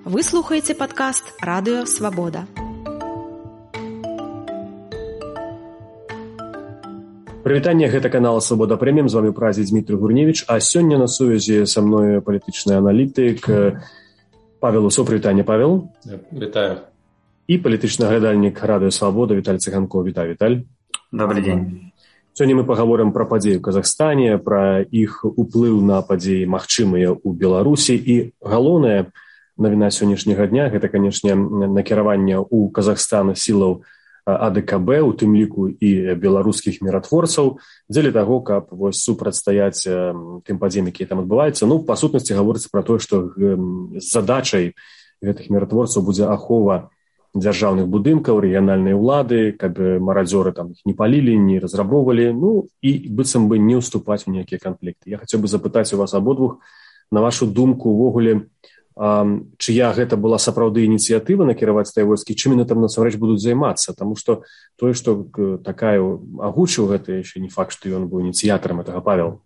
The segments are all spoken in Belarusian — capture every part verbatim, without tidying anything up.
Вы слухаеце падкаст «Радыё Свабода». Прывітанне, гэта канал «Свабода Прэміум», з вами ў празе Дмітрий Гурневич, а сёння на сувязі са мной палітычны аналітык Павел Усо. Прывітанне, Павел. Вітаю. І палітычны аглядальнік «Радыё Свабода» Віталь Цыганкоў. Вітаю, Віталь. Добрый день. Сёння мы пагаворым пра падзеі ў Казахстане, пра іх уплыў на падзеі магчымыя ў Беларусі. І галоўная навіна сённяшняга дня – гэта, канешне, накіраванне ў Казахстан сілаў А Д К Б, у тым ліку і беларускіх міратворцаў, дзеля таго, каб вось супрацьстаяць тым падзеям, якія там адбываюцца. Ну, па сутнасці гаворыцца пра тое, што з задачай гэтых міратворцаў будзе ахова дзяржаўных будынкаў, рэгіянальнай улады, каб марадзёры там іх не палілі, не разрабоўвалі, ну і быццам бы не ўступаць у нейкія канфлікты. Я хацеў бы запытаць у вас абодвух, на вашу думку, увогуле, чыя гэта была сапраўды ініцыятыва накіраваць тыя войскі, чым яны там насамрэч будуць займацца, таму што тое, што Такаеў агучыў гэта, яшчэ не факт, што ён быў ініцыятарам гэтага. Павел.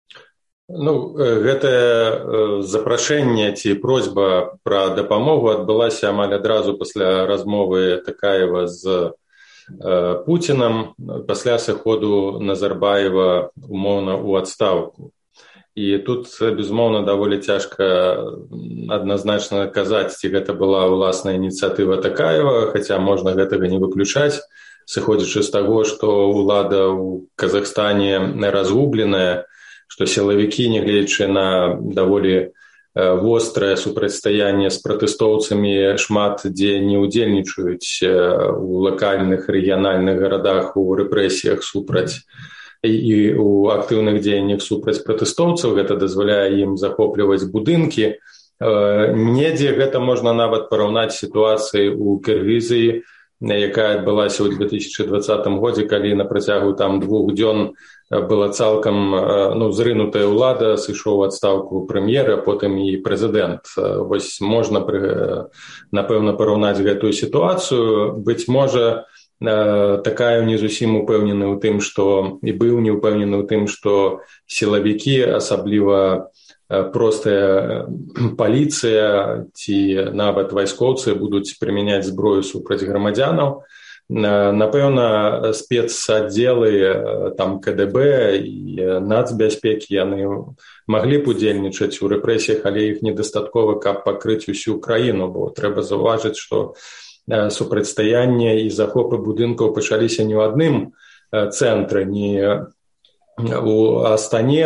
Ну, гэтае запрашэнне ці просьба пра дапамогу адбылася амаль адразу пасля размовы Такаева з э, Пуцінам, пасля сыходу Назарбаева умоўна ў адстаўку. І тут, безумоўна, даволі цяжка адназначна казаць, ці гэта была ўласная ініцыятыва Такаева, хаця можна гэтага не выключаць, сыходзячы з таго, што ўлада ў Казахстане разгубленая, што сілавікі, нягледзячы на даволі вострае супрацьстаянне з пратэстоўцамі, шмат дзе не ўдзельнічаюць у лакальных рэгіянальных гарадах у рэпрэсіях супраць і ў актыўных дзеяннях супраць пратэстоўцаў, гэта дазваляе ім захопліваць будынкі. Недзе гэта можна нават параўнаць сітуацыі ў Кыргызіі, якая адбылася ў две тысячы дваццатым годзе, калі на працягу там двух дзён была цалкам ну, зрынутая ўлада, сышоў у адстаўку прэм'ер, а потым і прэзідэнт. Вось можна, напэўна, параўнаць гэтую сітуацыю. Быць можа, Такаеў не зусім упэўнены ў тым, што і быў не упэўнены ў тым, што сілавікі, асабліва простая паліцыя ці нават вайскоўцы будуць прымяняць зброю супраць грамадзянаў. Напэўна, спецаддзелы там К Д Б і нацбяспекі яны маглі б удзельнічаць у рэпрэсіях, але іх недастаткова, каб пакрыць усю краіну, бо трэба заўважыць, што супрацьстаянне і захопы будынкаў пачаліся не ў адным цэнтры, не ў Астане,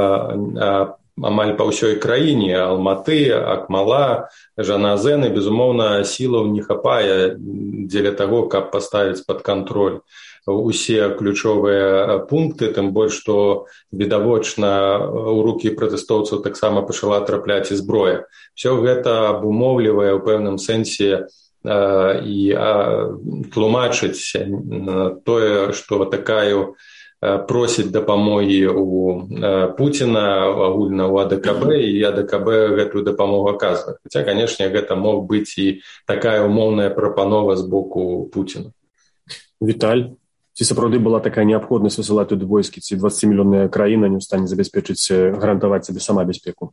а амаль па ўсёй краіне. Алматы, Акмала, Жаназен, і, безумоўна, сілаў не хапае дзеля таго, каб паставіць пад кантроль усе ключовыя пункты, тым больш, што відавочна ў рукі пратэстоўцаў таксама пачала трапляць і зброя. Всё гэта абумоўлівае ў пэўным сэнсе і тлумачыць тое, што Такаеў просіць дапамогі у Пуціна, агульна ў А Д К Б, і А Д К Б гэтую дапамогу аказвае. Хаця, канешне, гэта мог быць і такая умоўная прапанова з боку Пуціна. Віталь, ці сапраўды была такая неабходнасць высылаць туды войскі, ці дваццацімільённая краіна не ў стане забяспечыць, гарантаваць сабе сама бяспеку?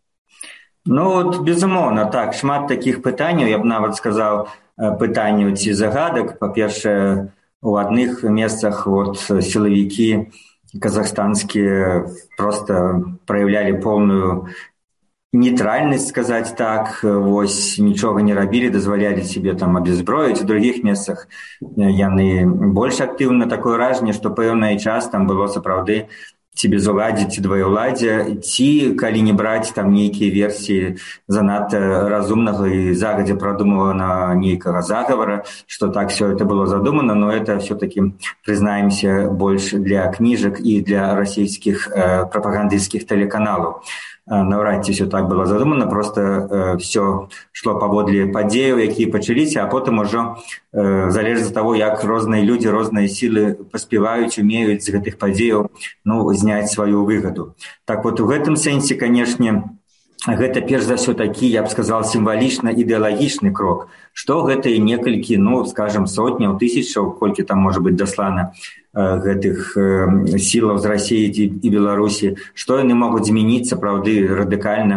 Ну, от, безумоўна, так, шмат такіх пытанняў, я б нават сказаў, пытанняў ці загадак. Па-першае, у адных месцах вот, сілавікі казахстанскія проста праяўлялі поўную нейтральнасць, сказаць так, вось нічога не рабілі, дазвалялі себе там абеззброіць. У другіх месцах яны больш актыўна. Такое ўражанне, што пэўны час там было сапраўды ці безуладдзе, ці двоеўладдзе, ці, калі не браць там нейкія версіі занадта разумнага і загадзя прадумавана нейкага загавара, што так все это было задумано, но это все-таки, признаемся, больш для кніжак і для расійскіх э, прапагандысцкіх тэлеканалаў. Наўрад ці все так было задумано, просто э, все шло паводле падзеяў, якія пачаліся, а потым ужо э, залежыць ад таго, як розныя людзі, розныя сілы паспяваюць, умеюць з гэтых падзеяў ну, зняць сваю выгаду. Так вот, у гэтым сэнсе, канешне, гэта перш за ўсё такі, я б сказал, сімвалічна ідэалагічны крок, што гэта і некалькі, ну, скажем, сотняў, тысячаў, колькі там можа быць даслана э, гэтых э, сілаў з Расіі і Беларусі, што яны могуць змяніць, сапраўды, радыкальна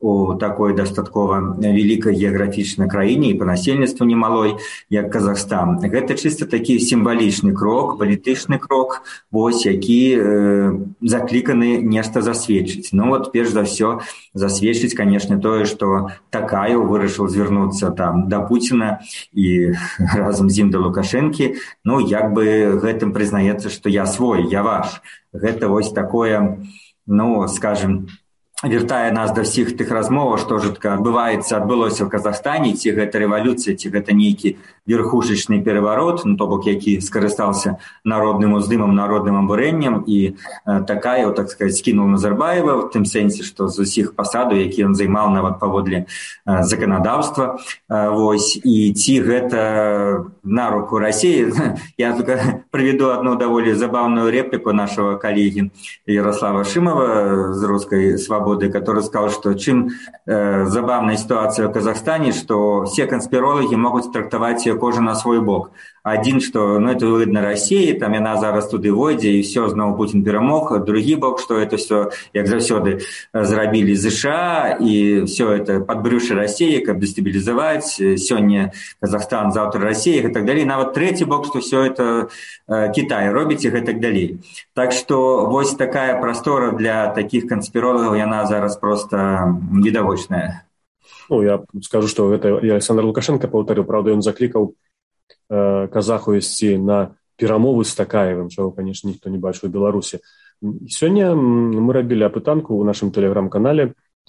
у такой дастаткова вялікай геаграфічнай краіне і па насельніцтву немалой, як Казахстан. Гэта чыста такі сімвалічны крок, палітычны крок, вось, які э, закліканы нешта засведчыць. Ну вот, перш за ўсё, засведчыць, канешне, тое, што Такаеў вырашыў звярнуцца там да Пуціна і разам з ім да Лукашэнкі. Ну, як бы гэтым прызнаецца, што я свой, я ваш. Гэта вось такое, ну, скажем, вяртае нас да ўсіх тых размоваў, што жутка адбываецца, адбылося ў Казахстане, ці гэта рэвалюцыя, ці гэта нейкі верхушечны пераварот, ну, то бок, які скарыстаўся народным уздымам, народным абурэннем, і э, Такаеў, так сказаць, скінуў Назарбаева, в тым сэнсе, што з усіх пасадаў, які ён займаў нават паводле э, заканадаўства. Э, вось, і ці гэта на руку Расіі? Я прыведу одну даволі забаўную реплику нашего коллеги Ярослава Шимова з «Русской свободы», который сказал, что чем э, забавная ситуация в Казахстане, что все конспирологи могут трактовать ее кожу на свой бок. Один, что ну, это выгодно России, там яна зараз туды войдзе, и все, знову Путин перамог. Другі бок, что это все, як заўсёды, зрабілі США, и все это подбрюшье России, каб дестабилизовать. Сёння Казахстан, завтра Россия, и так далее. Нават третий бок, что все это э, Китай робіць, и так далее. Так что вось такая простора для таких конспирологов, яна зараз просто відавочная. Ну, я скажу, что это и Александр Лукашенко повторил, правда, он закликал э, казаху ісці на перамовы з Такаевым, чего, конечно, ніхто не бачыў у Беларусі. Сёння мы рабілі апытанку ў нашым тэлеграм-канале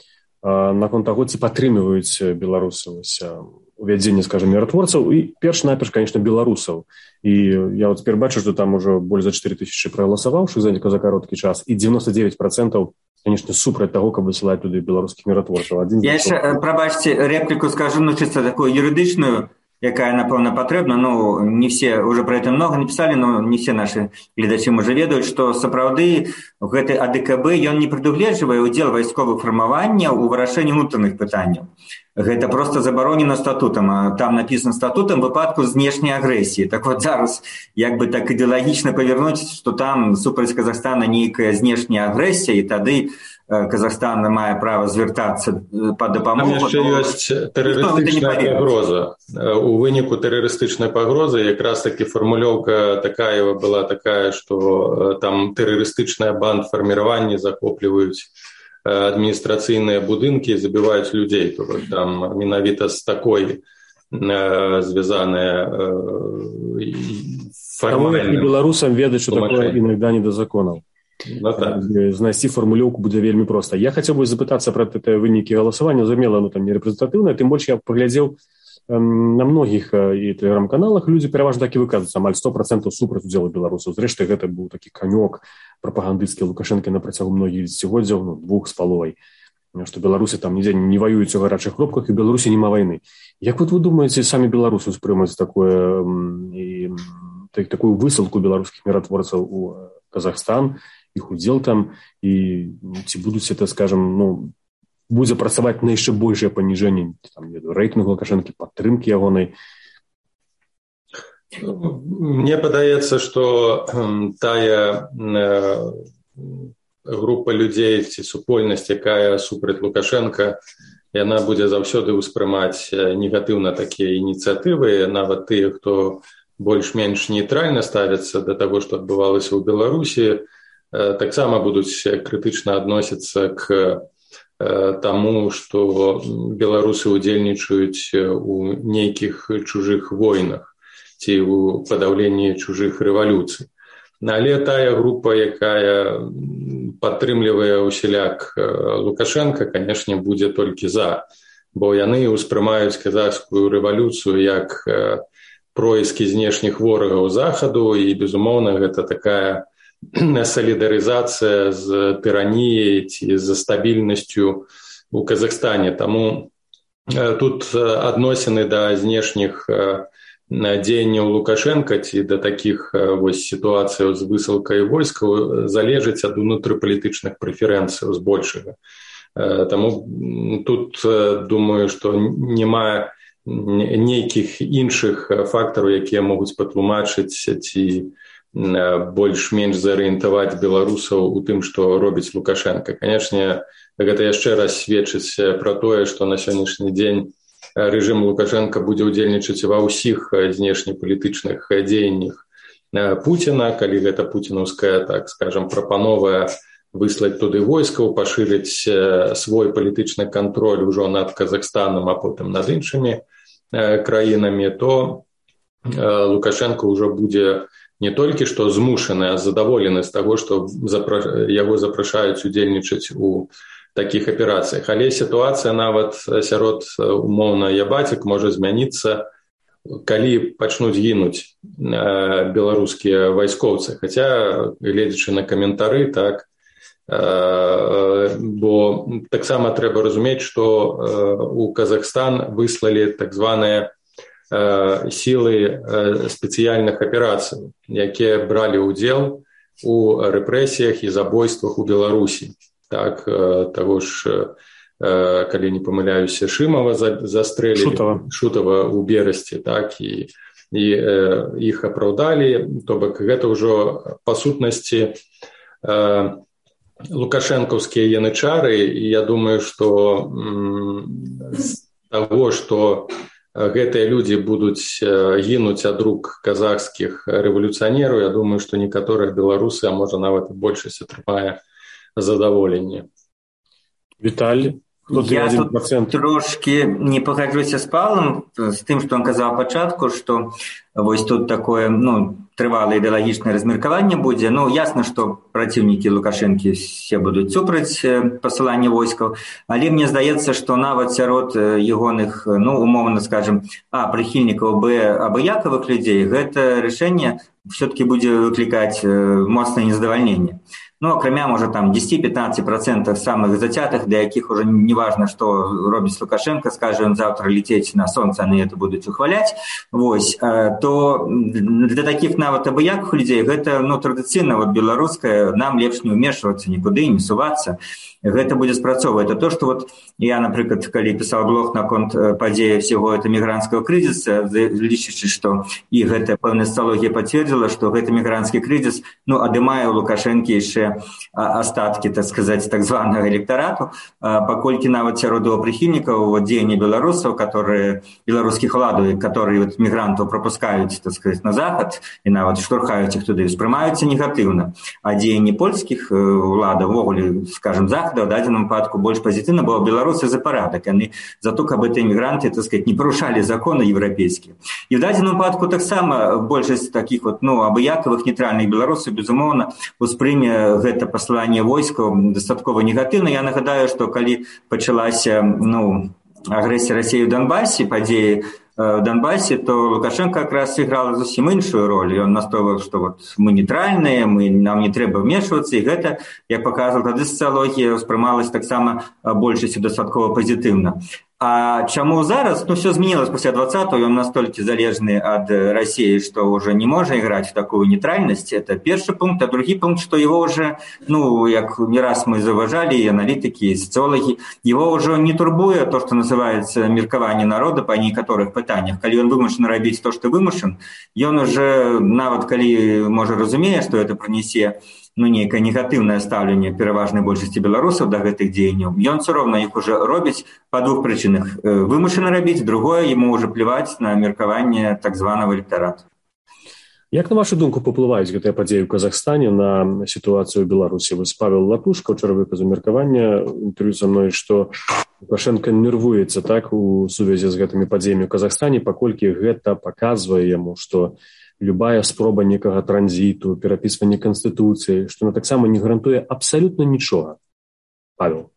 э, наконт таго, ці падтрымліваюць беларусы увядзенне, скажем, міратворцаў, і перш-наперш, конечно, беларусаў. І я вот цяпер бачу, што там ужо больш за чатыры тысячы прагаласаваўшых за за кароткі час, і девяносто девять процентов, конечно, супраць таго, каб высылаць туды беларускіх міратворцаў. Один я яшчэ, прабачце, репліку скажу, ну, чисто такую юридычную, якая, напэўна, патрэбна. Ну, не все, уже про это много написали, но не все наши гледачы уже ведаюць, што сапраўды гэты А Д К Б, ён не прадугледжвае удзел вайсковых фармаванняў у вырашэнні унутраных пытанняў. Гэта просто забаронена статутам. Там написано статутам в выпадку знешняй агрэсіі. Так вот зараз, як бы так ідэалагічна павернуць, што там супраць Казахстана нейкая знешняя агрэсія, і тады Казахстан мае права звяртацца па дапамогу. Там яшчэ ёсць тэрарыстычная пагроза. У выніку тэрарыстычнай пагрозы якраз таки фармулёўка Такаева была такая, што там тэрарыстычныя бандфарміраванні захопліваюць адміністрацыйныя будынкі, забіваюць людзей. Там менавіта з такой э, звязаныя э, фармальным... Беларусам ведаць, што такое іногда не да законаў. Ну, так. Знайсці фармулёўку будзе вельмі проста. Я хацеў бы запытацца пра гэтыя вынікі галасавання, зразумела, ну, там не рэпрэзентатыўнае, тым больш я паглядзеў на многіх і тэлеграм-каналах людзі пераважна так і выказваюцца, амаль сто процентаў супраць удзелу беларусаў. Зрэшты, гэта быў такі канёк прапагандысцкі Лукашэнкі на працягу многіх дзесяцігоддзяў, ну, двух з паловай, што беларусы там нідзе не ваююць у гарачых кропках, і ў Беларусі няма вайны. Як вот вы думаеце, самі беларусы ўспрымаюць такое і так, такую высылку беларускіх міратворцаў у Казахстан, іх удзел там, і ці будуць это, скажем, ну, будзе працаваць на яшчэ большае паніжэнне там, рэйтынгу Лукашэнкі, падтрымкі ягонай? Мне падаецца, што тая э, група людзей ці супольнасць, якая супраць Лукашэнка, яна будзе заўсёды ўспрымаць негатыўна такія ініцыятывы, нават тыя, хто больш-менш нейтральна ставяцца да таго, што адбывалася ў Беларусі, э, таксама будуць крытычна адносіцца к таму, што беларусы ўдзельнічаюць у нейкіх чужых войнах ці ў падаўленні чужых рэвалюцый. Але тая група, якая падтрымлівае ўсяляк Лукашэнка, канешне, будзе толькі за, бо яны ўспрымаюць казахскую рэвалюцыю як проіскі знешніх ворагаў захаду, і, безумоўна, гэта такая солідарызацыя з тыраніяй ці з стабільнасцю у Казахстане. Таму тут адносіны да знешніх дзеянняў Лукашэнка ці да такіх вось сітуацыяў з высылкай войскаў залежыць ад унутрыпалітычных прэферэнцыяў збольшага. Таму тут думаю, што няма нейкіх іншых фактараў, якія могуць патлумачыць ці больш-менш зарыентаваць беларусаў у тым, што робіць Лукашенко. Канешне, гэта яшчэ раз сведчыць пра тое, што на сённяшні дзень рэжым Лукашенка будзе ўдзельнічаць ва ўсіх знешнепалітычных дзеяннях Пуціна, калі гэта пуцінаўская, так скажам, прапанова выслаць туды войскаў, пашырыць свой палітычны кантроль ужо над Казахстанам, а потым над іншымі краінамі, то Лукашенко ўжо будзе не толькі што змушаны, а задаволены з таго, што запра... яго запрашаюць удзельнічаць у такіх аперацыях. Але сітуацыя нават сярод умоўна ябацік можа змяніцца, калі пачнуць гінуць беларускія вайскоўцы. Хаця, гледзячы на каментары, так, бо таксама трэба разумець, што у Казахстан выслалі так званыя сілы спецыяльных аперацый, якія бралі ўдзел у рэпрэсіях і забойствах у Беларусі. Так, таго ж, калі не памыляюся, Шымова застрэлілі, Шутова. Шутова ў Берасці, так, і, і іх апраўдалі. То бок гэта ўжо па сутнасці лукашэнкаўскія янычары, і я думаю, што з таго, што гэтыя людзі будуць гінуць ад рук казахскіх рэвалюцыянераў, я думаю, што некаторыя беларусы, а можа нават і большасць атрымае задаволенне. Віталь, я тут трошки не пагаджуся з Павлом, з тым, што он казаў пачатку, што вось тут такое, ну, трывалае ідэалагічнае размеркаванне будзе. Ну, ясна, што праціўнікі Лукашэнкі все будуць супраць пасылання войскаў, але мне здаецца, што нават сярод ягоных, ну, умоўна скажем, а, прыхільнікаў, б, абыякавых людзей, гэта рашэнне все-таки будзе выклікаць моцнае незадавальненне. Ну, акрамя, можа, там дзесяць-пятнаццаць процентаў самых зацятых, для якіх уже не важна, што робіць Лукашенко, скажа ён заўтра летець на сонца, яны это будуць ухваляць, вось, то для такіх нават абыякых людзей гэта, ну, традыцыйна, вот, беларускае, нам лепш не ўмешвацца нікуды, не сувацца, гэта будзе спрацоўваць. А то, што вот я, напрыклад, калі пісаў блог наконт падзеі всего это мігрантскага крызіса, лічачы, што і гэта пэўная сацыялогія пацвердзіла, што гэты мігранtsкі крызіс, ну, адымае ў Лукашэнкі яшчэ астаткі, так сказаць, так званага электарату, паколькі нават сярод яго прыхільнікаў вот, дзеяння беларусаў, которые, беларускіх уладаў, которые вот, мігрантаў пропускаюць, так сказаць, на захад і нават штурхаюць іх туды, спрымаюцца негатыўна. А дзеянні польскіх уладаў, увогуле, скажем, захада, в дадзеным выпадку больш пазітыўна, бо беларусы за парадак, яны за то, каб гэтыя мігранты, так сказаць, не парушалі законы еўрапейскія. І в дадзеным выпадку таксама большасць такіх вот, ну, абыякавых нейтральных беларусаў, безумоўна, успрыме гэта пасланне войскаў дастаткова негатыўна. Я нагадаю, што калі пачалася, ну, агрэсія Расіі ў Донбасе, падзеі в Донбасе, то Лукашенко якраз сыграла зусім іншую роль. Ён настойваў, што вот мы нейтральныя, мы, нам не трэба вмешвацца, і гэта, як паказвала тады сацыялогія, ўспрымалась таксама большасцю дастаткова пазітыўна. А чаму зараз? Ну, все змянілася пасля двадцатого, ён настолькі залежны ад Расіі, што ўжо не можа іграць в такую нейтральнасць. Это першы пункт. А другі пункт, што его уже, ну, як не раз мы заўважалі, і аналітыкі, і сацыолагі, его ўжо не турбуе то, што называецца меркаванне народа па некаторых пытаннях. Калі ён вымушаны рабіць то, што вымушан, ён уже, нават калі, можа, разумее, што это прынесе, ну, нейкае негатыўнае стаўленне пераважнай большасці беларусаў да гэтых дзеянняў. Ён ўсё роўна іх уже робіць па двух прычынах. Вымушаны рабіць, другое, яму ўжо пляваць на меркаванне так званага электарату. Як, на вашу думку, паўплываюць гэтыя падзеі ў Казахстане на сітуацыю ў Беларусі? Вось Павел Лапушка ўчора выказаў меркаванне інтэрв'ю са мной, што Лукашенко нервуецца, так, у сувязі з гэтымі падзеямі ў Казахстане, паколькі гэта паказвае яму, што любая спроба некага транзіту, перапісвання канстытуцыі, што она таксама не гарантуе абсалютна нічога. Павел.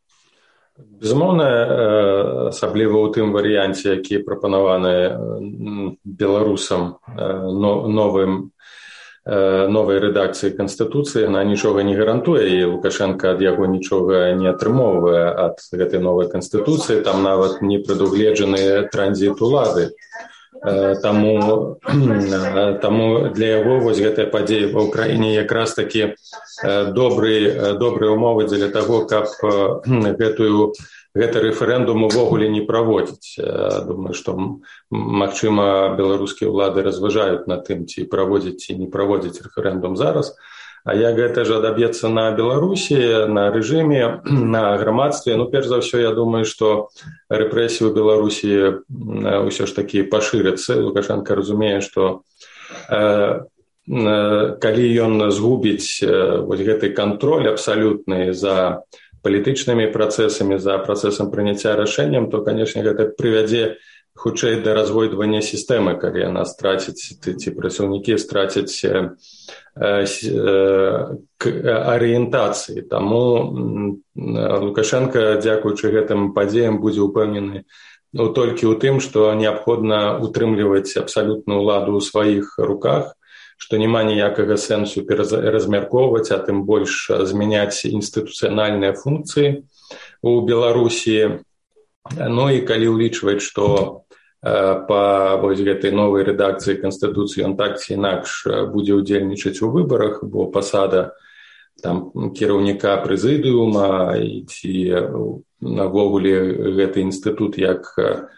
Безумоўна, асабліва ў тым варыянце, які прапанаваны беларусам новым, новай рэдакцыі канстытуцыі, она нічога не гарантуе, і Лукашенко ад яго нічога не атрымоўвае ад гэтай новай канстытуцыі, там нават не прадугледжаны транзіт улады. Таму, таму для яго вось гэтая падзея ва ўкраіне якраз такі добрыя добрыя умовы для таго, каб гэтую гэты рэферэндум увогуле не праводзіць. Думаю, што магчыма беларускія ўлады разважаюць над тым, ці праводзіць ці не праводзіць рэферэндум зараз, А як гэта ж адаб'ецца на Беларусі, на рэжыме, на грамадстве? Ну, перш за ўсё, я думаю, што рэпрэсіі ў Беларусі ўсё ж такі пашырацца. Лукашенко разумее, што э, калі ён згубіць вось гэты кантроль абсалютны за палітычнымі працэсамі, за працэсам прыняцця рашэнняў, то, канешне, гэта прывядзе хутчэй да развойдвання сістэмы, калі яна страціць, ці працаўнікі страцяць э, э, к арыентацыі. Таму Лукашенко, дзякуючы гэтым падзеям, будзе ўпэўнены ну, толькі ў тым, што неабходна утрымліваць абсалютную ўладу ў сваіх руках, што няма ніякага сэнсу размяркоўваць, а тым больш змяняць інстытуцыянальныя функцыі ў Беларусі. Ну і калі ўлічваць, што па вось гэтай новай рэдакцыі Канстытуцыі ён так ці інакш будзе ўдзельнічаць у выбарах, бо пасада там кіраўніка прэзідыума ці навогуле гэты інстытут як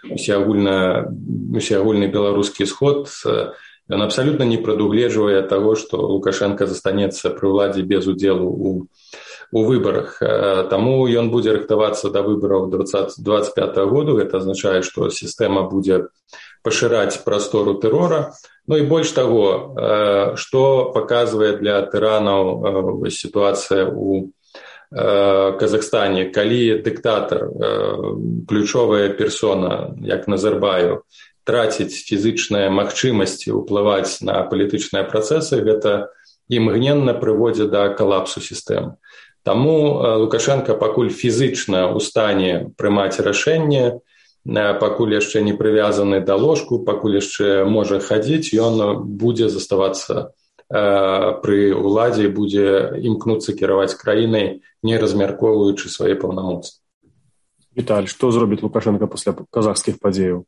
усеагульны беларускі сход, ён абсалютна не прадугледжвае таго, што Лукашенко застанецца пры ўладзе без удзелу ў у выбарах. Таму ён будзе рыхтавацца да выбараў двадцать пятого году. Гэта азначае, што сістэма будзе пашыраць прастору тэрора. Ну і больш таго, што паказвае для тыранаў сітуацыя ў Казахстане, калі дыктатар, ключовая персона, як Назарбаев, траціць фізычныя магчымасці ўплываць на палітычныя працэсы, гэта імгненна прыводзіць да калапсу сістэмы. Таму Лукашенко пакуль фізычна ў стане прымаць рашэнне, пакуль яшчэ не прывязаны да ложку, пакуль яшчэ можа хадзіць, ён будзе заставацца пры ўладзе і будзе імкнуцца кіраваць краінай, не размяркоўваючы свае паўнамоцтвы. Віталь, што зробіць Лукашенко пасля казахскіх падзеяў?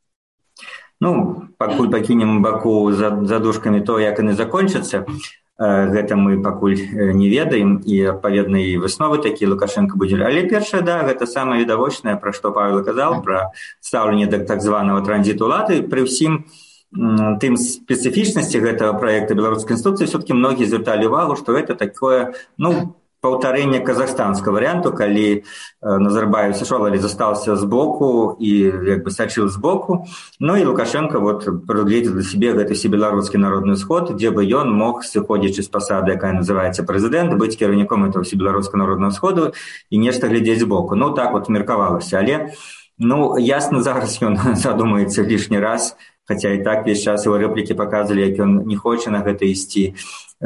Ну, пакуль пакінем баку задушкамі то, як яны закончацца, гэта мы пакуль не ведаем, і адпаведныя высновы такі Лукашенко будзе. Але першае, да, гэта самае відавочнае, пра што Павел казаў, пра стаўленне да так званага транзіту улады. Пры ўсім тым спецыфічнасці гэтага праекта беларускай канстытуцыі все-таки многія звярталі ўвагу, што гэта такое, ну, паўтарэнне казахстанскага варыянту, калі Назарбаев сышоў, але застаўся збоку і як бы сачыў збоку. Ну і Лукашенко вот прагледзеў для сябе гэты всебеларускі народны сход, дзе бы ён мог, сыходзячы з пасады, якая называецца прэзідэнт, быць кіраўніком этого всебеларускага народнага сходу і нешта глядзець збоку. Ну так вот меркавалася, але ну ясна зараз ён задумаецца лішні раз, хаця і так весь час его рэплікі паказвалі, як ён не хоча на гэта ісці,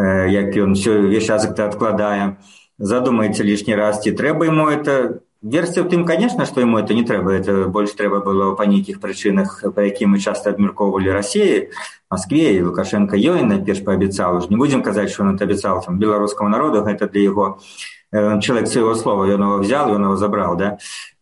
як ён ўсё весь час гэта адкладае. Задумаецца лишний раз, ці трэба ему это. Версія ў тым, конечно, што ему это не трэба. Это больш трэба было па нейкіх прычынах, па якім мы часто абмяркоўвалі Расіі, Москве, і Лукашенко ёй найперш паабяцаў. Не будзем казаць, што ён абяцаў там беларускаму народу, гэта для яго чалавек свайго слова, ён его взял, ён его забраў, да,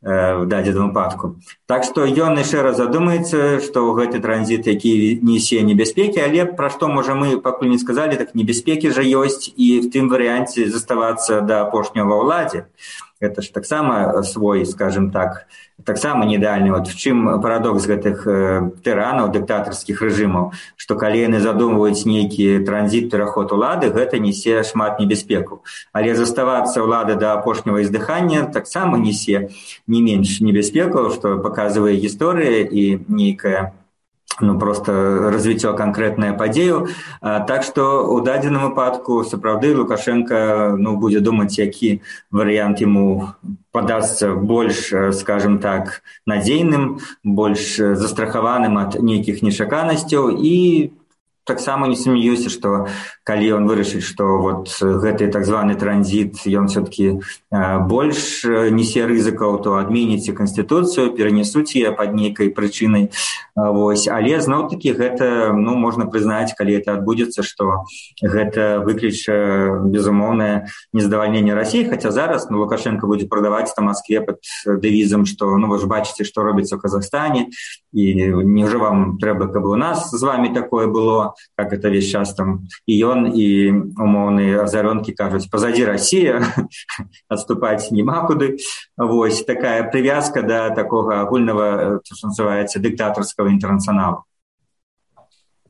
в дадзеным выпадку. Так што ён яшчэ раз задумаецца, што гэты транзіт, які несе небяспекі, але пра што можа мы пакуль не сказалі, так небяспекі жа ёсць і в тым варыянце заставацца да апошняга ва ўладзе. Гэта ж таксама свой, скажем так, таксама не ідэальны. Вот в чым парадокс гэтых э, тыранаў, дыктатарскіх рэжымаў, што калі яны задумваюць нейкі транзіт, пераход улады, гэта несе шмат небяспеку. Але заставацца ўлады да апошняга издыхання таксама несе не менш небяспеку, што паказвае гісторыя і нейкая ну, просто развіццё канкрэтнае падзею. А, так што ў дадзеным выпадку сапраўды Лукашенко ну, будзе думаць, які варыянт яму падасца больш, скажем так, надзейным, больш застрахаваным ад нейкіх нечаканасцяў і таксама не сумнеюся, што калі ён вырашыць, што вот гэты так званы транзіт, ён все-таки больш несе рызыкаў, то адменіць Канстытуцыю, перанесуць яе пад нейкай прычынай. Вось. Але зноў-такі гэта, ну, можна прызнаць, калі это адбудзецца, што гэта выкліча безумоўнае нездавальненне Расіі, хаця зараз ну, Лукашенко будзе прадаваць на Москве пад дэвізам, што ну вы ж бачыце, што робіцца ў Казахстане, і неужо вам трэба, каб у нас з вами такое было, как это весь час там и он, и умовные озаренки кажут, позади Россия, отступать нема куды. Вось такая привязка до такого огульного, что называется, диктаторского интернационала.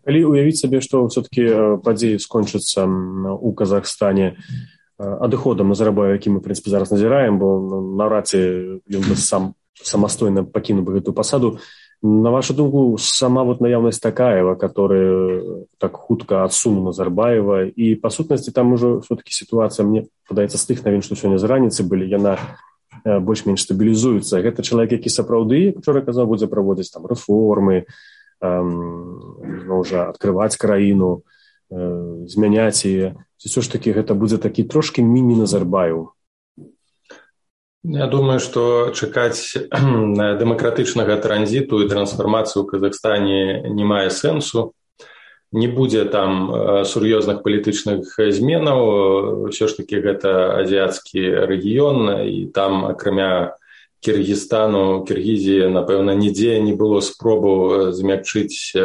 Калі уявіць сабе, што все-таки падзеі скончацца у Казахстане адыходам Назарбаева, які мы, в прынцыпе, зараз назіраем, бо наўрад ці ён бы сам самастойна пакінуў бы гэтую пасаду. На вашу думку, сама вот наявнасць Такаева, который так хутка адсунуў Назарбаева, і па сутнасці там ужо все-таки сітуацыя, мне падаецца, з тых навін, што сёння з раніцы былі, яна больш-менш стабілізуецца. Гэта чалавек, які сапраўды, учора казаў, будзе праводзіць там рэформы, уже открываць краіну, э, змяняць яе. Все ж таки гэта будзе такі трошки міні-Назарбаев. Я думаю, што чакаць дэмакратычнага транзіту і трансфармацыю ў Казахстане не мае сэнсу. Не будзе там сур'ёзных палітычных зменаў. Ўсё ж таки гэта азіяцкі рэгіён, і там, акрамя Кіргізстану, Кіргізіі, напэўна, нідзе не было спробу змякчыць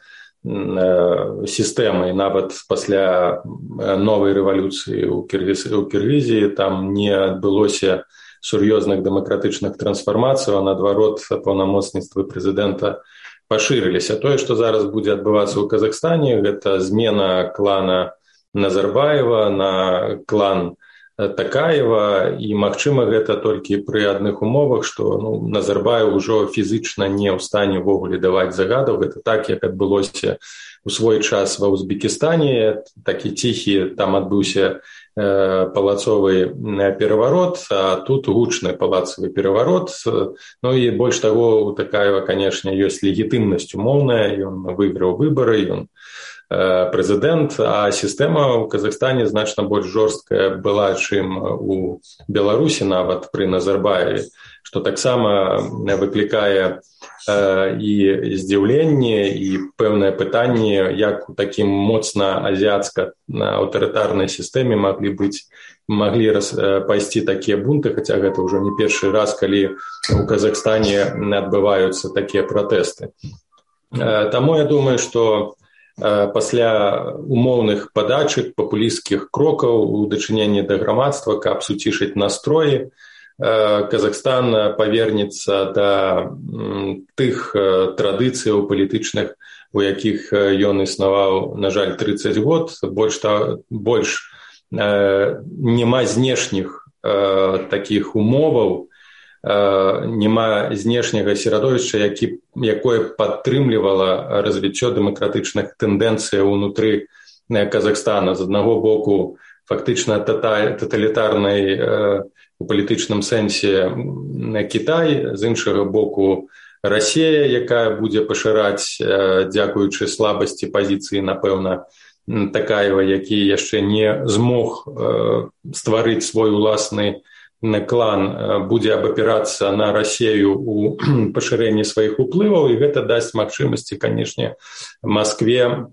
сістэмы. Нават пасля новай рэвалюцыі ў Кіргізіі там не адбылося сур'ёзных дэмакратычных трансфармацый, а наадварот паўнамоцніцтвы прэзідэнта пашырыліся. Тое, што зараз будзе адбывацца ў Казахстане, гэта змена клана Назарбаева на клан Такаева, і, магчыма, гэта толькі пры адных умовах, што ну, Назарбаев ужо фізычна не ў стане ввогуле даваць загадаў. Гэта так, як адбылося у свой час ва Узбекістане, такі ціхі, там адбыўся э, палацовы пераварот, а тут гучны палацавы пераварот. Ну і больш таго, у Такаева, канешне, ёсць легітымнасць умоўная, ён выйграў выбары, ён прэзідэнт, а сістэма ў Казахстане значна больш жорсткая была, чым у Беларусі, нават пры Назарбаеве, што таксама выклікае і здзіўленне, і пэўнае пытанне, як у такім моцна азіяцка-аўтарытарнай сістэме маглі быць, маглі раз, пайсці такія бунты, хаця гэта ўжо не першы раз, калі у Казахстане адбываюцца такія пратэсты. Таму я думаю, што пасля умоўных падачак, папулісцкіх крокаў у дачыненні да грамадства, каб суцішыць настроі, Казахстан павернецца да тых традыцыяў палітычных, у якіх ён існаваў, на жаль, трыццаць год. Больш, больш няма знешніх такіх умоваў, няма знешняга серадовішча, які, якое падтрымлівала развіццё дэмакратычных тэндэнцый ўнутры Казахстана. З аднаго боку, фактычна таталітарнай у палітычным сэнсе Кітай, з іншага боку Расія, якая будзе пашыраць, дзякуючы слабасці пазіцыі, напэўна, Такаева, які яшчэ не змог стварыць свой уласны клан, будзе абапірацца на Расію у пашырэнні сваіх уплываў, і гэта дасць магчымасці, канешне, Маскве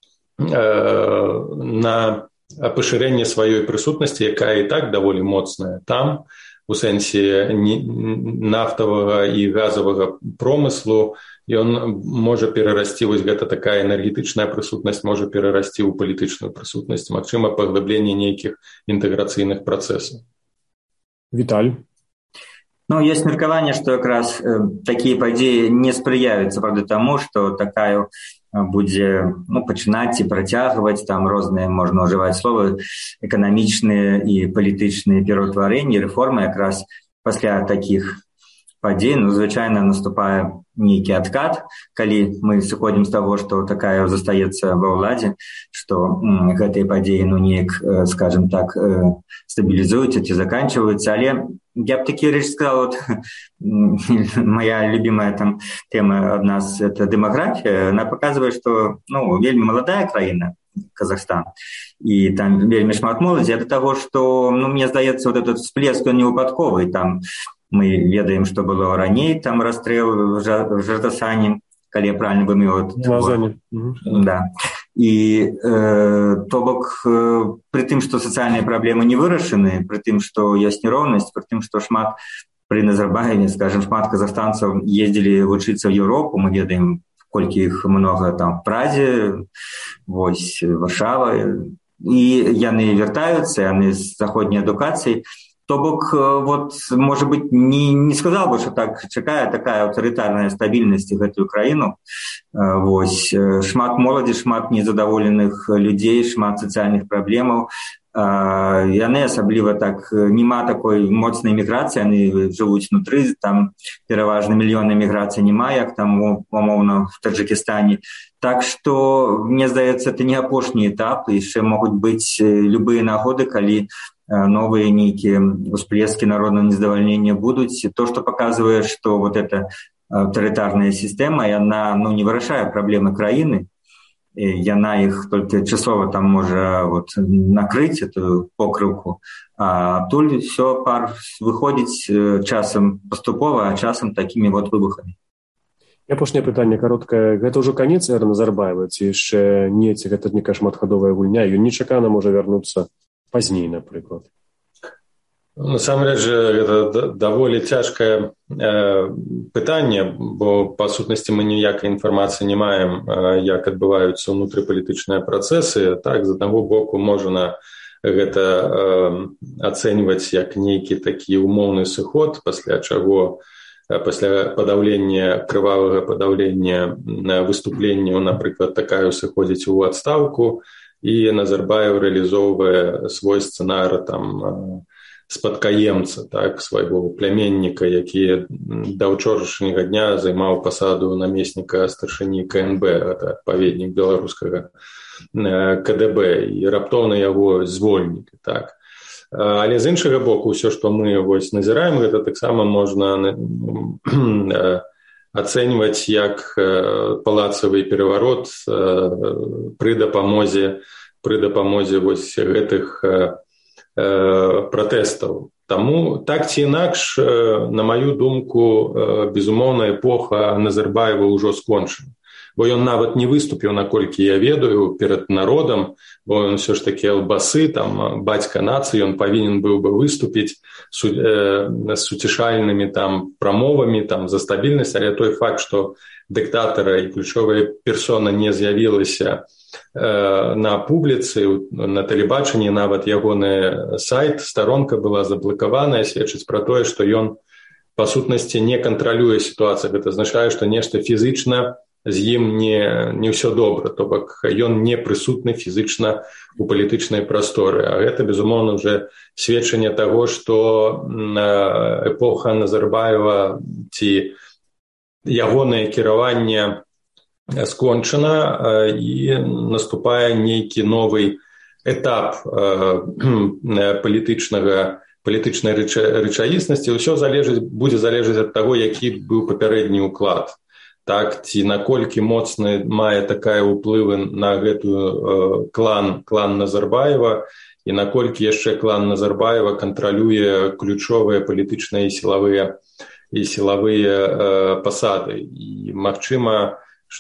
на пашырэнне сваёй прысутнасці, якая і так даволі моцная там, у сэнсе нафтавага і газавага промыслу. Ён можа перарасці, вось гэта такая энергетычная прысутнасць можа перарасці ў палітычную прысутнасць, магчыма, паглыбленне нейкіх інтэграцыйных працэсаў. Віталь. Ну, есть меркаванне, што якраз э, такія падзеі не спрыяюць, правда, таму, што такая будзе ну, пачынаць і працягваць, там розныя, можна ўжываць словы, эканамічныя і палітычныя пераўтварэнні, рэформы якраз пасля такіх падзей, ну, звычайна наступае нейкі адкат, калі мы сыходзім з таго, што такая застаецца ва ўладзе, што м, гэтыя падзеі, ну, неяк, э, скажем так, э, стабілізуюцца ці заканчиваюцца, але я б такі рэч сказал, вот, моя любимая там тема ад нас — это демография, она показывает, что, ну, вельмі маладая краіна, Казахстан, і там вельмі шмат моладзі, ад таго, што, ну, мне здаецца, вот этот всплеск, он не выпадковый, там мы ведаем, што было раней, там расстрэл в Жартасане, калі я правильно вымеў. Да. І э, то бок э, пры тым, што сацыяльныя праблемы не вырашаны, пры тым, што ёсць нероўнасць, пры тым, што шмат пры Назарбаеве, скажем, шмат казахстанцаў ездзілі вучыцца ў Еўропу, мы ведаем, колькі іх многа там в Празе, вось Варшава, і яны вяртаюцца, яны з заходняй адукацыяй. То То бок, вот, может быть, не, не сказал бы, что так чакае такая аўтарытарная стабільнасць у гэтую краіну. Вось, шмат моладзі, шмат незадаволеных людзей, шмат сацыяльных праблемаў. Яны асабліва так, нема такой моцнай міграцыі, яны жывуць внутры, там пераважна мільённай міграцыі няма, як там умоўна в Таджикистане. Так што, мне здаецца, это не апошні этап, яшчэ могуць быць любыя нагоды, калі новые нейкія всплески народного незадавальнення будуць. То, што паказвае, што вот эта аўтарытарная сістэма, яна, ну, не вырашае праблемы краіны, яна іх толькі часова там можа вот накрыць эту покрыўку, а туль всё пар выходзіць часам паступова, а часам такімі вот выбухамі. І апошняе пытанне кароткае. Гэта ўжо канец эры Назарбаева, ці яшчэ не, ці гэта некая шматхадовая гульня, ён нечакана можа вярнуцца пазней, напрыклад? Насамрэч, гэта даволі цяжкае э, пытанне, бо па сутнасці мы ніякай інфармацыі не маем, э, як адбываюцца ўнутрыпалітычныя працэсы. Так, з аднаго боку можна гэта э, ацэньваць як нейкі такі умоўны сыход, пасля чаго, э, пасля падаўлення, крывавага падаўлення выступленняў, напрыклад, такая сыходзіць у адстаўку, і Назарбаев рэалізоўвае свой сцэнар там спадкаемца, так, свайго пляменніка, які да ўчорашняга дня займаў пасаду намесніка старшыні ка эн бэ, гэта адпаведнік беларускага ка дэ бэ, і раптоўна яго звольнілі, так. Але з іншага боку, ўсё, што мы вось назіраем, гэта таксама можна ацэньваць як палацавы пераварот пры дапамозе пры дапамозе вось гэтых пратэстаў. Таму так ці інакш, на маю думку, безумоўна, эпоха Назарбаева ўжо скончана. Бо ён нават не выступіў, наколькі я ведаю, перад народам, бо ён ўсё ж такі албасы, там, бацька нацыі, ён павінен быў бы выступіць з суцішальнымі там прамовамі там за стабільнасць, але той факт, што дыктатара і ключовая персона не з'явілася на публіцы, на тэлебачанні, нават ягоны сайт, старонка была заблакаваная, сведчыць пра тое, што ён па сутнасці не кантралюе сітуацыю. Гэта азначае, што нешта фізычна з ім не, не ўсё добра, то бок ён не прысутны фізычна у палітычнай прасторы. А гэта, безумоўна, уже сведчанне таго, што эпоха Назарбаева ці ягонае кіраванне скончана, і наступае нейкі новы этап палітычнага палітычнай рэчаіснасці. Усё залежыць, будзе залежаць ад таго, які быў папярэдні ўклад. Так, ці наколькі моцны мае такая ўплывы на гэтую клан, клан Назарбаева, і наколькі яшчэ клан Назарбаева кантралюе ключовыя палітычныя і сілавыя і сілавыя э, пасады. І магчыма,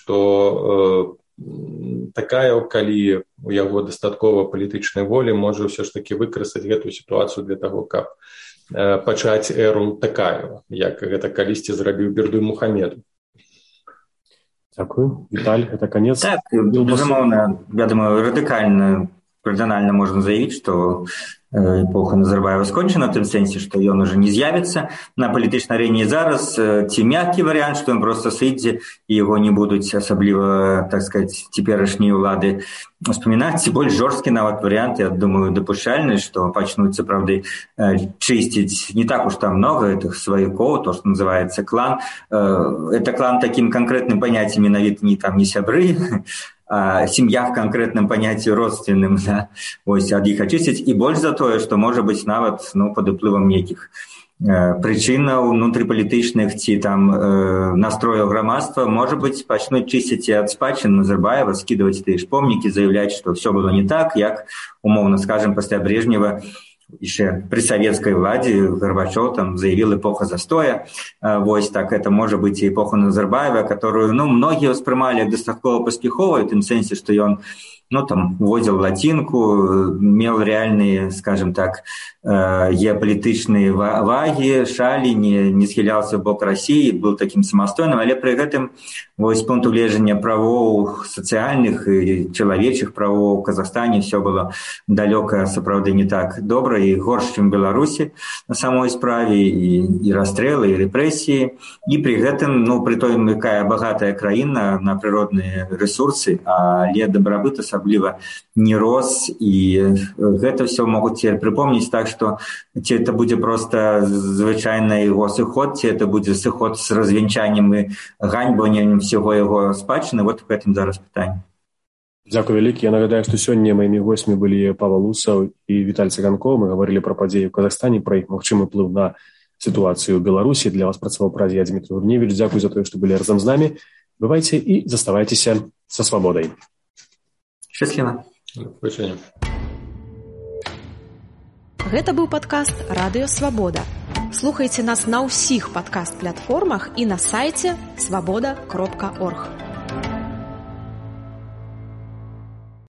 што э, такая, калі у яго дастаткова палітычнай волі, можа ўсё ж такі выкарыстаць гэтую сітуацыю для таго, каб э, пачаць эру Такаева, як гэта калісьці зрабіў Бердуй Мухамедов. Дякую. Віталь, гэта канец. Так, безумоўна, я думаю, радыкальна, кардынальна можна заявіць, што эпоха Назарбаева скончана, в тым сэнсе, што ён уже не з'явіцца на палітычнай арэне зараз, ці мяккі варыянт, што ён проста сыдзе, і яго не будуць асабліва, так сказаць, цяперашнія ўлады успамінаць, ці больш жорсткі нават варыянт, я думаю, дапушчальны, што пачнуць, сапраўды, чысціць не так уж там много этих сваякоў, то, што называецца клан. Это клан такім канкрэтным паняццем менавіта не там не сябры, а сім'я в канкрэтным паняцці родственным, да, вось ад іх ачысціць, і больш за тое, што можа быць нават, ну, пад уплывам нейкіх э, прычынаў унутрыпалітычных ці там э, настрояў грамадства, можа быць, пачнуць чысціць і ад спадчыны Назарбаева, скідваць тыя ж помнікі, заяўляць, што ўсё было не так, як, умоўна скажем, пасля Брежнева, еще при советской владе Горбачев там заявил эпоха застоя. Вось так это может быть и эпоха Назарбаева, которую, ну, многие воспринимали достаточно поспехово, в том смысле, что он, ну, там, вводил латинку, имел реальные, скажем так, геополитичные ваги, шали, не, не схилялся в бок России, был таким самостойным, але при этом, вот, с пункту гледжання правов социальных и человеческих правов в Казахстане все было далеко, сапраўды, не так добро. дыктатура і горш, чым Беларусі на самой справе, і, і расстрэлы, і рэпрэсіі. І пры гэтым, ну, пры той, якая багатая краіна на прыродныя рэсурсы, але дабрабыт асабліва не рос, і гэта ўсё могуць цяпер прыпомніць так, што ці это будзе проста звычайны яго сыход, ці это будзе сыход з развенчаннем і ганьбаннем всего яго спадчыны, вот в гэтым зараз пытанне. Дзякуй вялікі. Я нагадаю, што сёння маімі гостямі былі Павел Усаў і Віталь Цыганкоў. Мы гаварылі пра падзеі ў Казахстане, пра іх магчымы ўплыў на сітуацыю ў Беларусі. Для вас працаваў пра я Дмітрий Гурневіч. Дзякуй за тое, што былі разам з намі. Бывайце і заставайцеся са свабодай. Шчасліва. Гэта быў падкаст «Радыё Свабода». Слухайце нас на ўсіх падкаст-платформах і на сайце свабода кропка орг.